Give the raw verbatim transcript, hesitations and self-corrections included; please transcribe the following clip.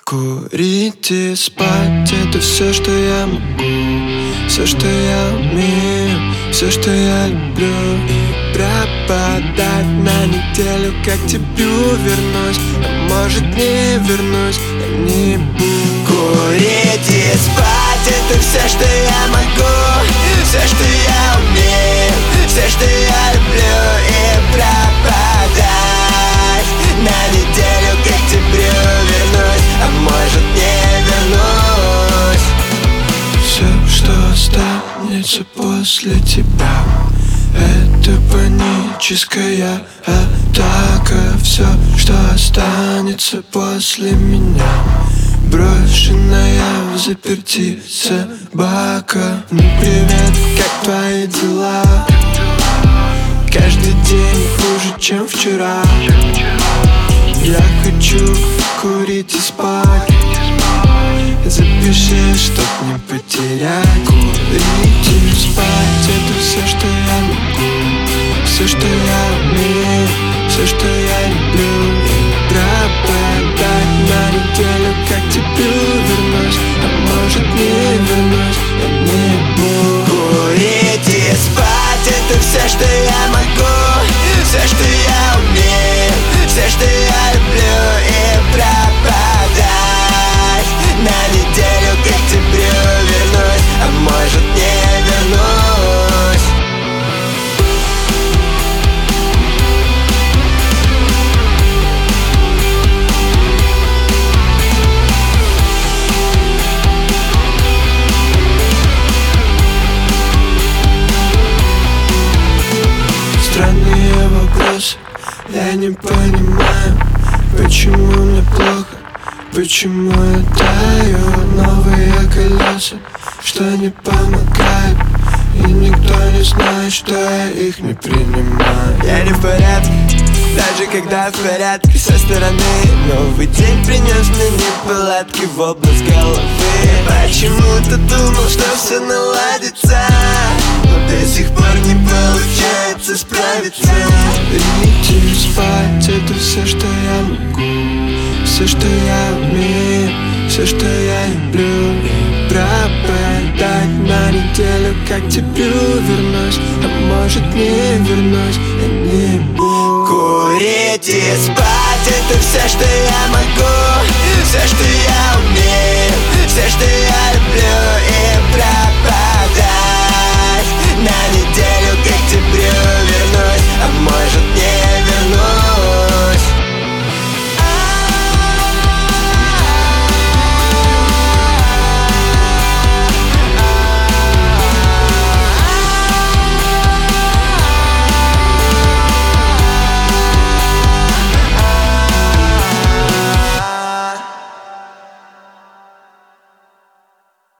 Курить и спать — это все, что я могу, все, что я умею, все, что я люблю. И пропадать на неделю, как к тебе вернусь, а может не вернусь, я не буду. Курить и спать — это все, что я могу, все, что я умею, все, что я люблю. И пропадать на неделю, к октябрю вернусь, а может не вернусь. Все, что останется после тебя, это паническая атака. Все, что останется после меня, брошенная в заперти собака. Ну привет, как твои дела? Каждый день хуже, чем вчера. Я хочу курить и спать. Запиши, чтоб не потерять. Курить и спать — это все, что я могу, все, что я умею, все, что я люблю. И пропадать на неделю, как к тебе вернусь, а может не вернусь, я не буду. Курить и спать — это все, что я могу, все, что я умею, все, что я люблю. И пропадать на неделю, к октябрю вернусь, а может не вернусь. Странные вопросы, я не понимаю, почему мне плохо, почему я таю. Новые колеса, что не помогают, и никто не знает, что я их не принимаю. Я не в порядке, даже когда в порядке со стороны. Новый день принес мне неполадки в область головы. Почему-то думал, что все наладится, но до сих пор не получается справиться. Курить и спать — это все, что я могу, все, что я умею, все, что я люблю. И пропадать на неделю, как к тебе вернусь, а может не вернусь, я не буду. Курить и спать — это все, что я могу,